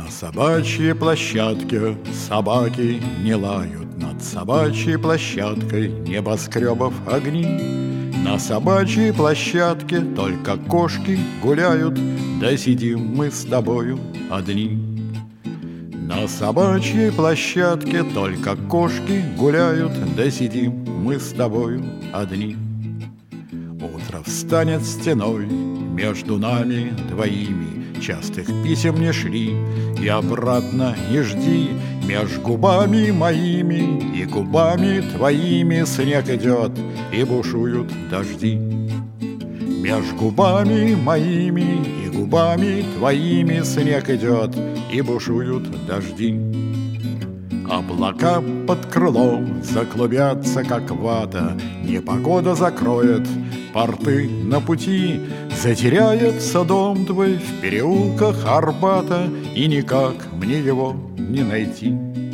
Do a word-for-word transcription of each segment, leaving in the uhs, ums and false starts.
На собачьей площадке собаки не лают, над собачьей площадкой небоскребов огни. На собачьей площадке только кошки гуляют, да сидим мы с тобою одни. На собачьей площадке только кошки гуляют, да сидим мы с тобою одни. Утро встанет стеной между нами двоими, частых писем не шли и обратно не жди. Меж губами моими и губами твоими снег идет и бушуют дожди. Меж губами моими и губами твоими снег идет и бушуют дожди. Облака под крылом заклубятся, как вата, непогода закроет порты на пути. Затеряется дом твой в переулках Арбата, и никак мне его не найти.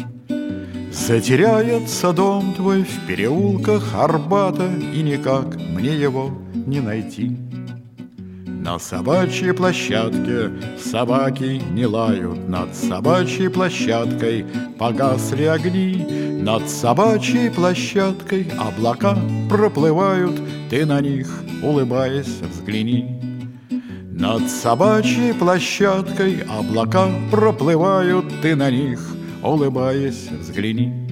Затеряется дом твой в переулках Арбата, и никак мне его не найти. На собачьей площадке собаки не лают, над собачьей площадкой погасли огни. Над собачьей площадкой облака проплывают, ты на них, улыбаясь, взгляни. Над собачьей площадкой облака проплывают, ты на них, улыбаясь, взгляни.